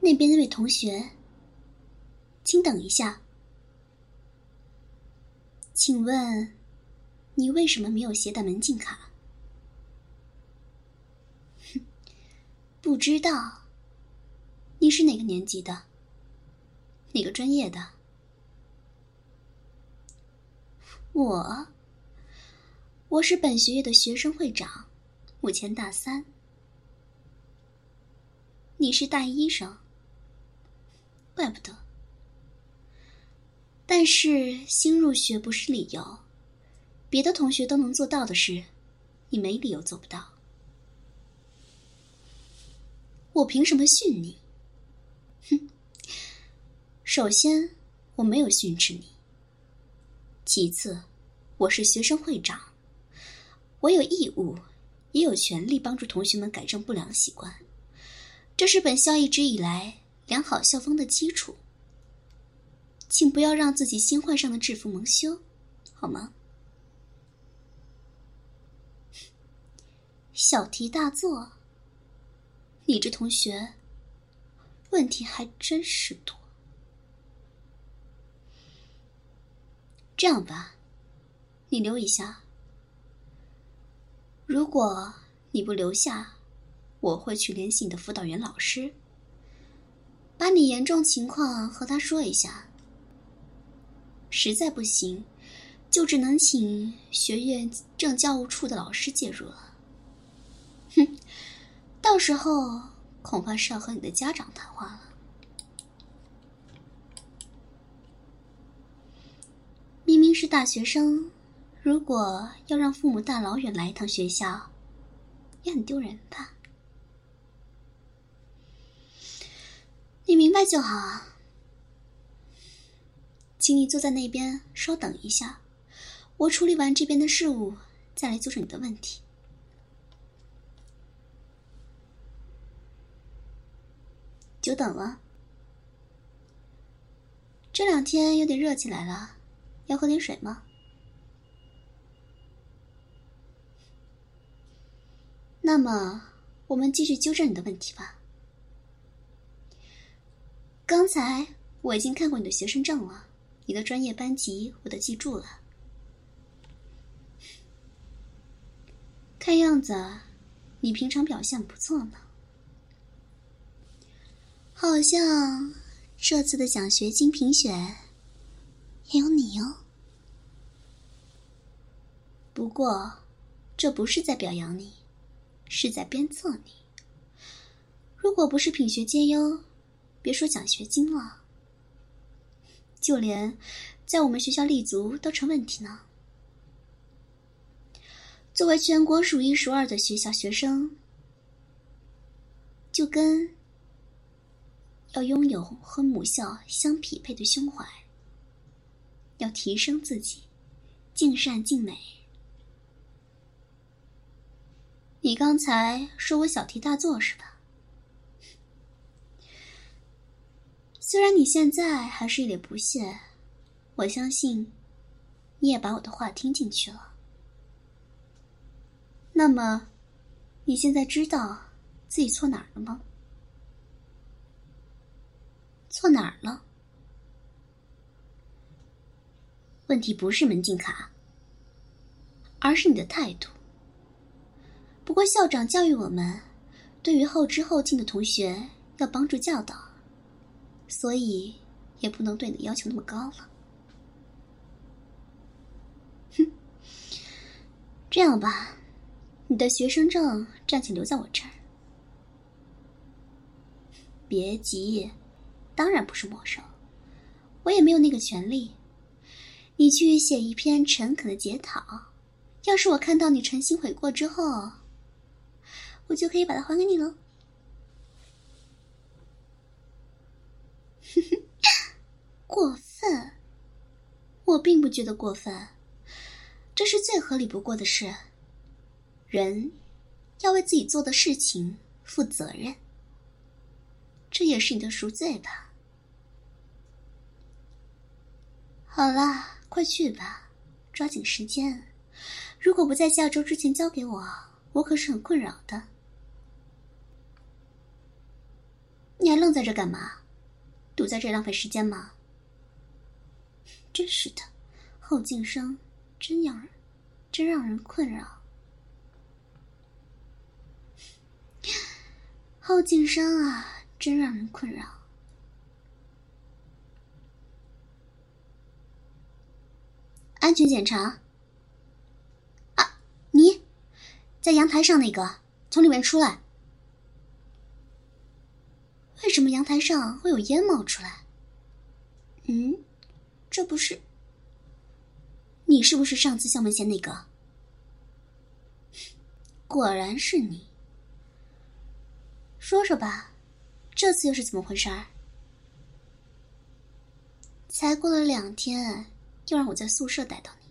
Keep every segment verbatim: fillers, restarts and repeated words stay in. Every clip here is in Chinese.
那边那位同学，请等一下。请问，你为什么没有携带门禁卡？哼，不知道。你是哪个年级的？哪个专业的？我，我是本学院的学生会长，目前大三。你是大一生，怪不得。但是新入学不是理由，别的同学都能做到的事，你没理由做不到。我凭什么训你？哼！首先，我没有训斥你。其次，我是学生会长，我有义务，也有权利帮助同学们改正不良习惯，这是本校一直以来良好校风的基础。请不要让自己新换上的制服蒙羞，好吗？小题大做，你这同学问题还真是多。这样吧，你留一下。如果你不留下，我会去联系你的辅导员老师，把你严重情况和他说一下。实在不行，就只能请学院政教务处的老师介入了。哼，到时候恐怕是要和你的家长谈话了。明明是大学生，如果要让父母大老远来一趟学校，也很丢人吧？你明白就好啊。请你坐在那边稍等一下，我处理完这边的事务，再来纠正你的问题。久等了。这两天有点热起来了，要喝点水吗？那么，我们继续纠正你的问题吧。刚才我已经看过你的学生证了，你的专业班级我都记住了。看样子，你平常表现不错呢。好像这次的奖学金评选也有你哦。不过，这不是在表扬你，是在鞭策你。如果不是品学兼优，别说奖学金了，就连在我们学校立足都成问题呢。作为全国数一数二的学校学生，就跟要拥有和母校相匹配的胸怀，要提升自己，尽善尽美。你刚才说我小题大做是吧？虽然你现在还是一脸不屑，我相信你也把我的话听进去了。那么，你现在知道自己错哪儿了吗？错哪儿了？问题不是门禁卡，而是你的态度。不过校长教育我们，对于后知后进的同学要帮助教导，所以也不能对你的要求那么高了。哼，这样吧，你的学生证暂且留在我这儿。别急，当然不是没收，我也没有那个权利。你去写一篇诚恳的检讨，要是我看到你诚心悔过之后，我就可以把它还给你了。过分？我并不觉得过分，这是最合理不过的事。人要为自己做的事情负责任，这也是你的赎罪吧。好啦，快去吧，抓紧时间。如果不在下周之前交给我，我可是很困扰的。 你还愣在这干嘛？堵在这浪费时间吗？真是的，后进生真让人真让人困扰。后进生啊，真让人困扰。安全检查。啊，你在阳台上那个，从里面出来。为什么阳台上会有烟冒出来？嗯，这不是……你是不是上次校门前那个？果然是你。说说吧，这次又是怎么回事儿？才过了两天，又让我在宿舍逮到你。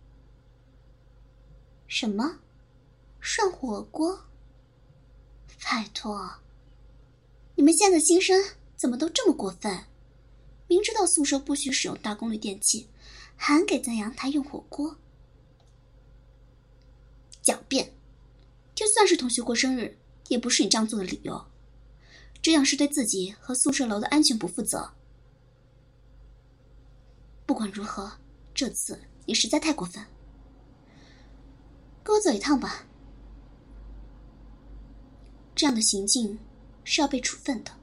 什么？涮火锅？拜托，你们现在新生怎么都这么过分？明知道宿舍不许使用大功率电器，还给在阳台用火锅。狡辩！就算是同学过生日，也不是你这样做的理由。这样是对自己和宿舍楼的安全不负责。不管如何，这次你实在太过分。跟我走一趟吧。这样的行径是要被处分的。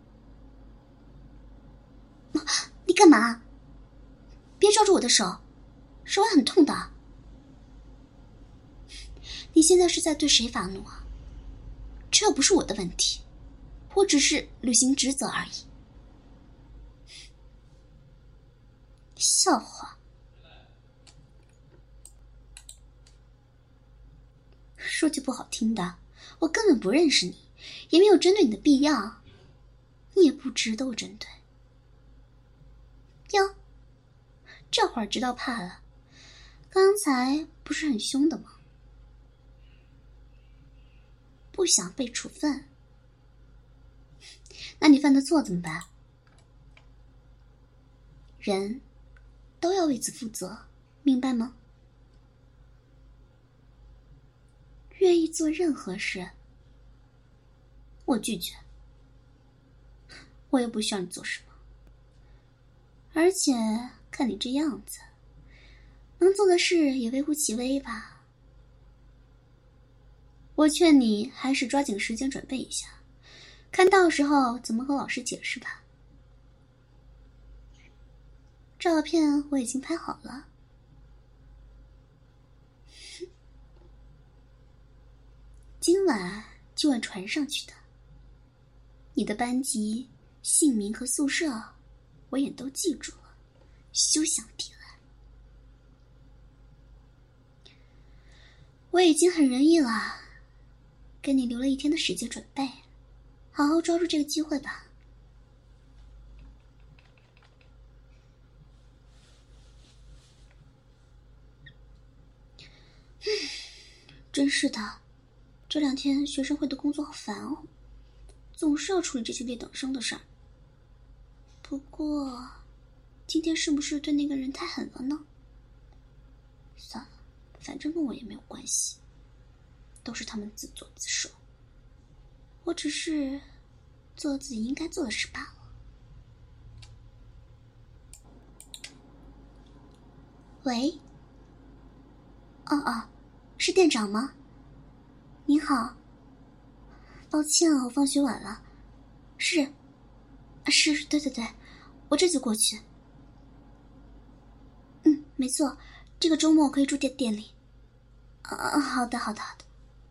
你干嘛？别抓住我的手，手会很痛的。你现在是在对谁发怒啊？这又不是我的问题，我只是履行职责而已。笑话。说句不好听的，我根本不认识你，也没有针对你的必要，你也不值得我针对。哟，这会儿知道怕了，刚才不是很凶的吗？不想被处分，那你犯的错怎么办？人都要为此负责，明白吗？愿意做任何事，我拒绝。我也不需要你做什么，而且看你这样子，能做的事也微乎其微吧。我劝你还是抓紧时间准备一下，看到时候怎么和老师解释吧。照片我已经拍好了，今晚就会传上去的。你的班级、姓名和宿舍我也都记住了，休想抵赖。我已经很仁义了，给你留了一天的时间准备，好好抓住这个机会吧。真是的，这两天学生会的工作好烦哦，总是要处理这些劣等生的事儿。不过，今天是不是对那个人太狠了呢？算了，反正跟我也没有关系，都是他们自作自受。我只是做自己应该做的事罢了。喂？哦哦，是店长吗？您好。抱歉啊，我放学晚了。是，是，对对对，我这就过去。嗯，没错，这个周末可以住店店里。啊，好的，好的，好的。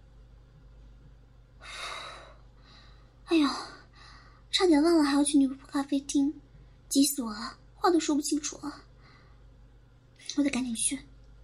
哎呦，差点忘了还要去女仆咖啡厅，急死我了，话都说不清楚了。我得赶紧去。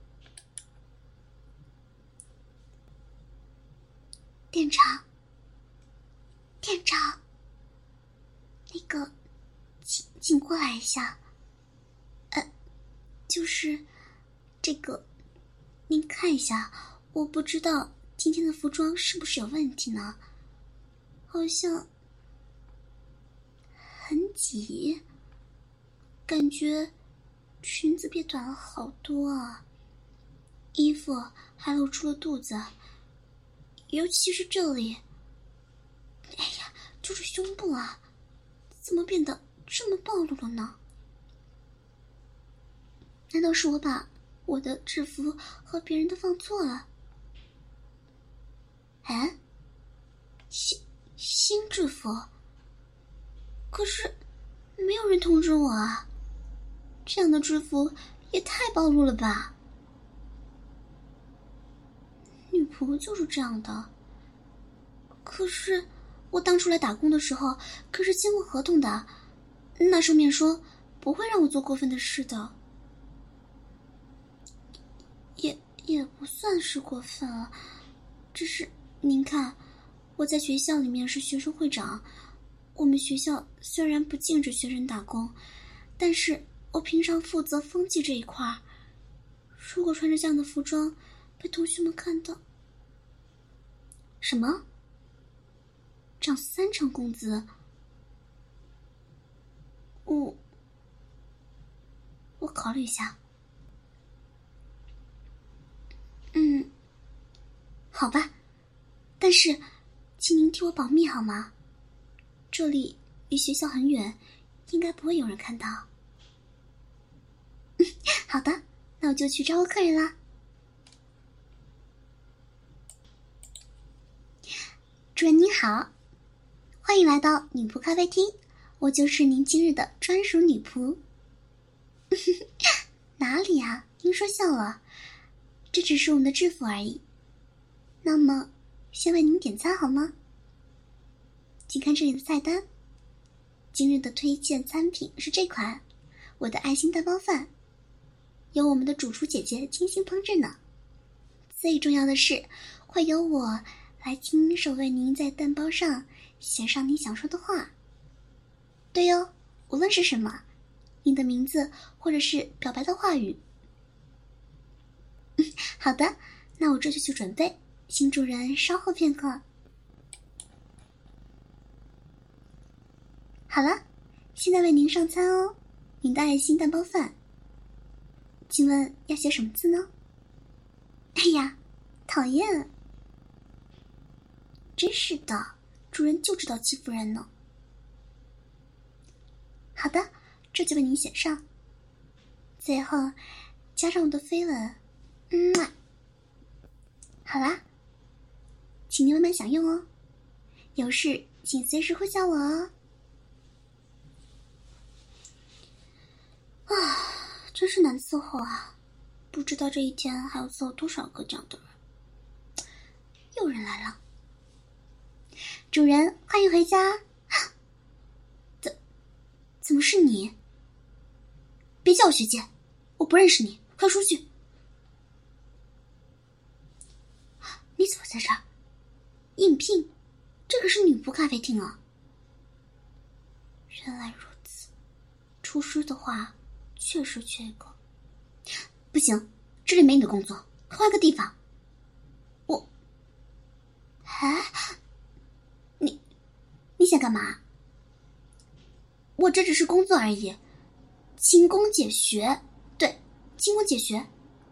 店长，店长，那个，请请过来一下。呃，就是这个，您看一下，我不知道今天的服装是不是有问题呢？好像很挤，感觉裙子变短了好多啊，衣服还露出了肚子，尤其是这里，哎呀，就是胸部啊， 怎么变得这么暴露了呢？难道是我把我的制服和别人的放错了？哎，新新制服，可是没有人通知我啊！这样的制服也太暴露了吧！女仆就是这样的。可是我当初来打工的时候可是签过合同的，那上面说不会让我做过分的事的。也也不算是过分啊，只是您看，我在学校里面是学生会长，我们学校虽然不禁止学生打工，但是我平常负责风纪这一块，如果穿着这样的服装被同学们看到。什么？涨三成工资？我我考虑一下。嗯，好吧，但是请您替我保密好吗？这里离学校很远，应该不会有人看到。好的，那我就去招呼客人啦。主人您好，欢迎来到女仆咖啡厅，我就是您今日的专属女仆。哪里啊？您说笑了，这只是我们的制服而已。那么，先为您点餐好吗？请看这里的菜单，今日的推荐餐品是这款，我的爱心蛋包饭，由我们的主厨姐姐精心烹饪呢。最重要的是，会由我来亲手为您在蛋包上写上您想说的话。对哦，无论是什么，您的名字或者是表白的话语。好的，那我这就去准备，请主人稍后片刻。好了，现在为您上餐哦，您的爱心蛋包饭。请问要写什么字呢？哎呀，讨厌！真是的，主人就知道欺负人呢。好的，这就为您写上。最后加上我的飞吻，嗯啊。好啦，请您慢慢享用哦。有事请随时呼叫我哦。啊，真是难伺候啊！不知道这一天还要伺候多少个这样的人。有人来了，主人，欢迎回家。怎怎么是你？别叫我学姐，我不认识你，快出去！你怎么在这儿？应聘？这可是女仆咖啡厅啊！原来如此，厨师的话确实缺一个。不行，这里没你的工作，换个地方。我，哎，你你想干嘛？我这只是工作而已，勤工俭学，对，勤工俭学。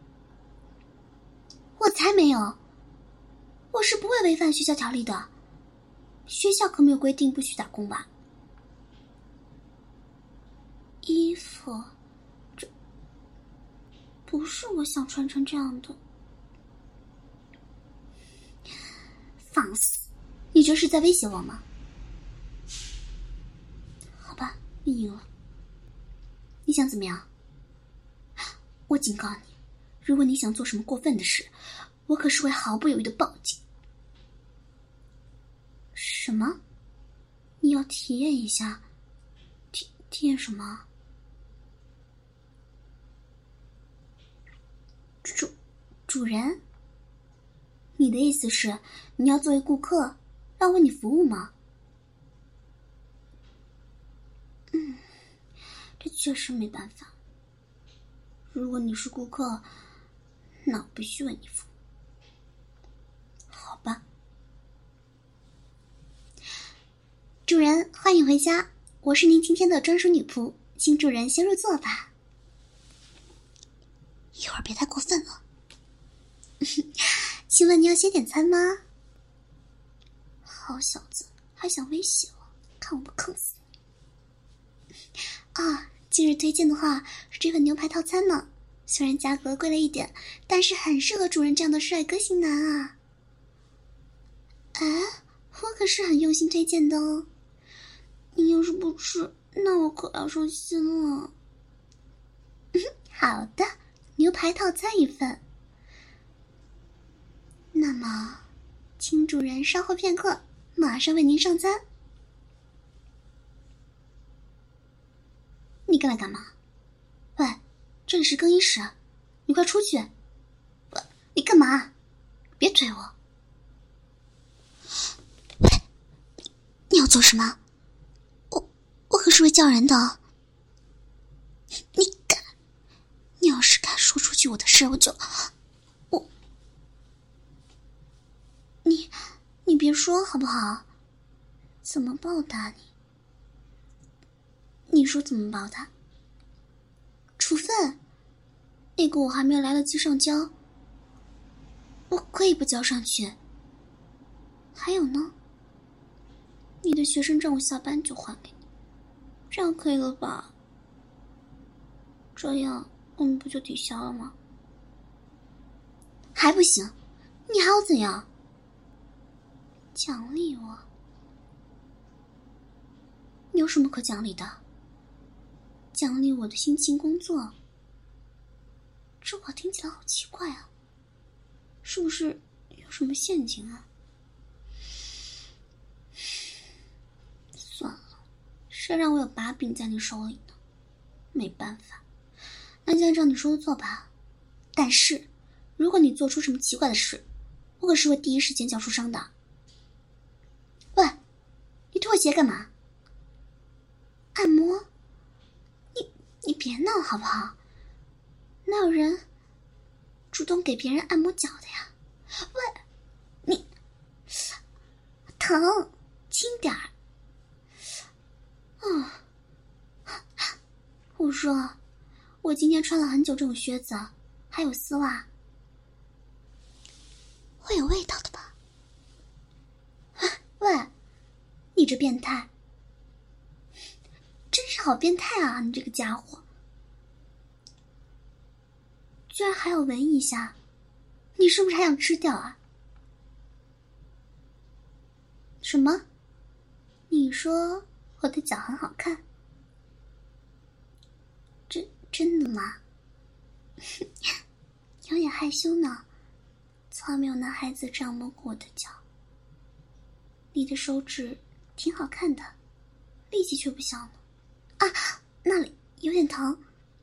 我才没有，我是不会违反学校条例的，学校可没有规定不许打工吧？衣服，这不是我想穿成这样的。放肆！你这是在威胁我吗？好吧，你赢了。你想怎么样？我警告你，如果你想做什么过分的事，我可是会毫不犹豫的报警。什么？你要体验一下？体体验什么？主主人？你的意思是你要作为顾客让我为你服务吗？嗯，这确实没办法。如果你是顾客，那我必须为你服务。好吧。主人，欢迎回家，我是您今天的专属女仆，请主人先入座吧。一会儿别太过分了。请问你要先点餐吗？好小子，还想威胁我，看我不坑死你！ 啊，今日推荐的话是这份牛排套餐呢，虽然价格贵了一点，但是很适合主人这样的帅哥型男啊。哎，我可是很用心推荐的哦，你要是不吃，那我可要伤心了。好的，牛排套餐一份。那么，请主人稍后片刻，马上为您上餐。你过来干嘛？喂，这里是更衣室，你快出去！不，你干嘛？别推我！喂，你要做什么？我我可是会叫人的。你敢？你要是敢说出去我的事，我就我你你别说好不好？怎么报答你？你说怎么报答？处分？那个我还没有来得及上交，我可以不交上去。还有呢，你的学生证我下班就还给你，这样可以了吧？这样我们不就抵消了吗？还不行，你还要怎样？奖励我？你有什么可奖励的？奖励我的辛勤工作？这话听起来好奇怪啊，是不是有什么陷阱啊？算了，谁让我有把柄在你手里呢？没办法，那就按照你说的做吧。但是，如果你做出什么奇怪的事，我可是会第一时间叫出伤的。喂，你脱鞋干嘛？按摩？你你别闹好不好？哪有人主动给别人按摩脚的呀？喂，你疼，轻点儿。哦，我说，我今天穿了很久这种靴子，还有丝袜，会有味道的吧？喂，你这变态，真是好变态啊！你这个家伙，居然还要闻一下，你是不是还想吃掉啊？什么？你说我的脚很好看？真真的吗？有点害羞呢，从来没有男孩子这样摸过我的脚。你的手指挺好看的，力气却不小呢。啊，那里有点疼，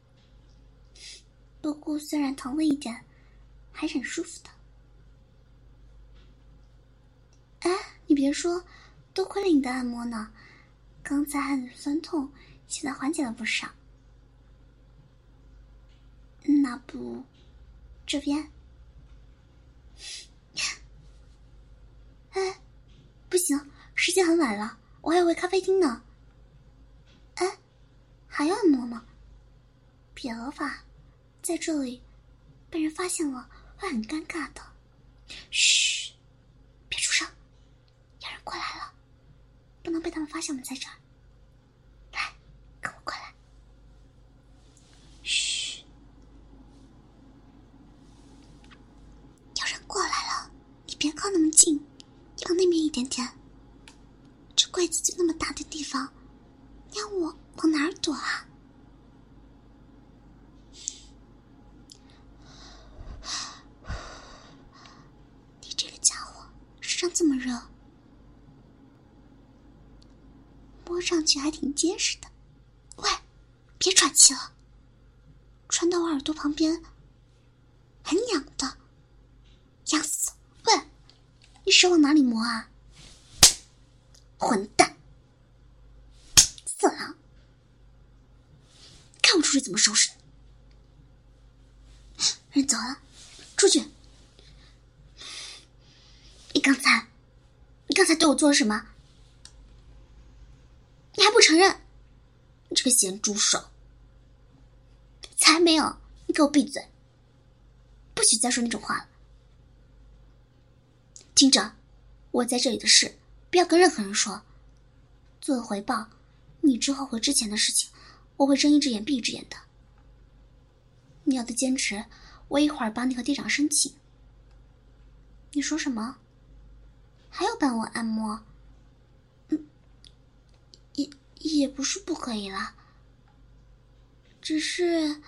不过虽然疼了一点，还是很舒服的。哎，你别说，多亏了你的按摩呢，刚才还很酸痛，现在缓解了不少。那不，这边？哎，不行，时间很晚了，我还要回咖啡厅呢。哎，还要按摩吗？别了吧，在这里被人发现了会很尴尬的。嘘，别出声，有人过来了，不能被他们发现我们在这儿。来，跟我过来。嘘，有人过来了，你别靠那么近，往那边一点点。这柜子就那么大的地方，你要我往哪儿躲啊？你这个家伙身上这么热，摸上去还挺结实的。喂，别喘气了，传到我耳朵旁边，很痒的，痒死！喂，你手往哪里摸啊？混蛋，色狼！看我出去怎么收拾你！人走了，出去！你刚才，你刚才对我做了什么？你还不承认？你这个咸猪手！才没有！你给我闭嘴！不许再说那种话了。听着，我在这里的事不要跟任何人说，作为回报， 你之后和之前的事情，我会睁一只眼闭一只眼的。你要的兼职，我一会儿帮你和店长申请。你说什么？还要帮我按摩？嗯，也也不是不可以啦，只是，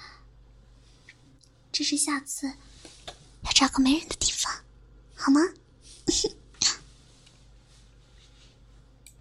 只是下次要找个没人的地方，好吗？